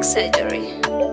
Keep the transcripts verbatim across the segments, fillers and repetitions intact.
Plastic surgery.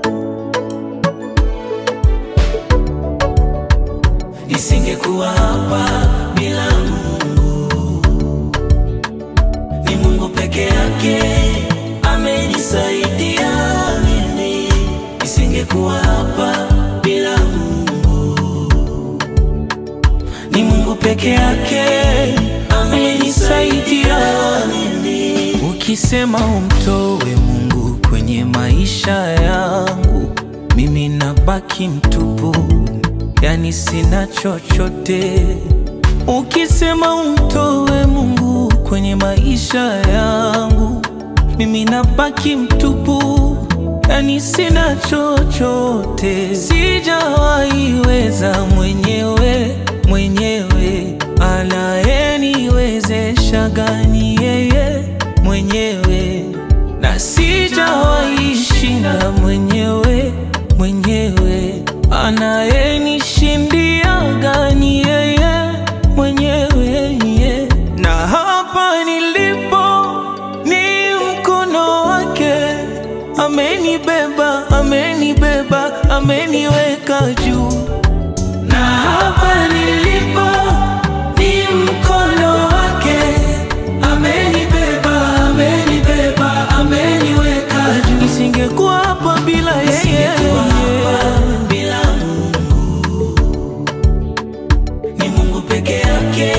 Nisingekuwa hapa bila Mungu. Ni Mungu peke yake amenisaidia mimi. Nisingekuwa hapa bila Mungu. Ni Mungu peke yake amenisaidia mimi. Ukisema umtoe Mungu kwenye maisha yangu, mimi nabaki mtupu, yani sina chochote. Ukisema umtoe Mungu kwenye maisha yangu, mimi nabaki mtupu, yani sina chochote. Sijawaiweza mwenyewe, mwenyewe anayeniwezesha gani yeye mwenyewe. Na sijawaishinda mwenyewe, mwenyewe anayenishindia gani yeye mwenyewe, yeah. Na hapa nilipo ni mkono wake, amenibeba, amenibeba, ameniweka juu. Na hapa nilipo ni mkono wake, amenibeba, amenibeba, ameniweka juu. Nisingekuwa hapa bila yeye, bila Mungu. Ni Mungu peke yake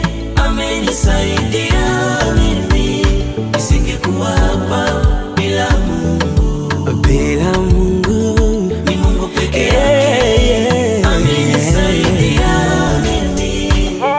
amenisaidia mimi. Nisingekuwa hapa bila Mungu, bila Mungu. Ni Mungu peke yake amenisaidia mimi.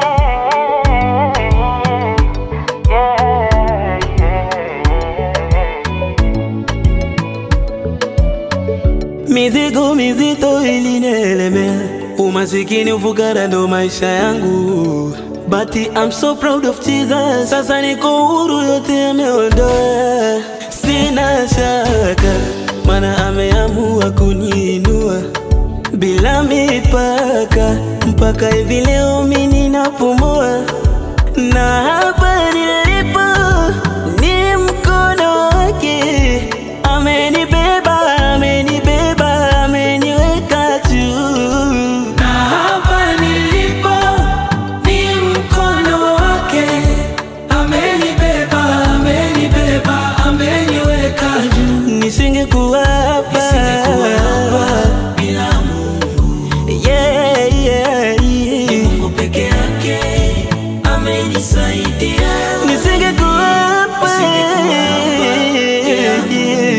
Mizigo mizito ilinielemea, umasikini ufukara ndo maisha yangu, but I'm so proud of Jesus. Sasa niko huru, yote ameondoa. Sina shaka, maana ameamua kuniinua bila mipaka, mpaka hivi leo mimi ninapumua. Na hapa nilipo ni mkono wake, amenibeba, amenibeba, ameniweka juu. Na hapa nilipo ni mkono wake, amenibeba, amenibeba, ameniweka juu. Nisingekuwa hapa, nisingekuwa hapa bila Mungu, yeah, yeah, yeah. Ni Mungu peke yake amenisaidia. Nisingekuwa hapa, yeah,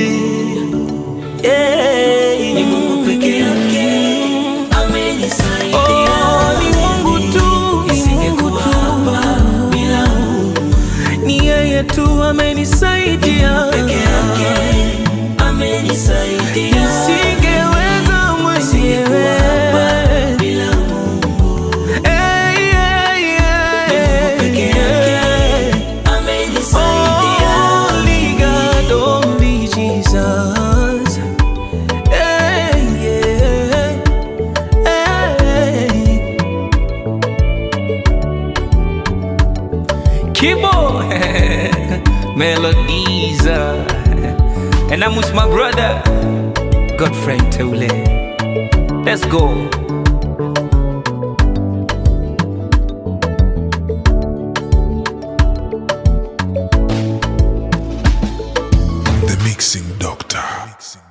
yeah. Ni Mungu peke yake amenisaidia. Oh, ni Mungu tu, nisingekuwa hapa bila Mungu. Ni yeye tu amenisaidia, peke yake amenisaidia. Nisingeweza mwenyewe bila Mungu. Hey, yeah, yeah. Ni Mungu peke yake amenisaidia. Only God, only Jesus. Hey, yeah. Hey. Kibo Melodies, uh, and I'm with my brother Godfrey Teule. Let's go. The Mixing Doctor.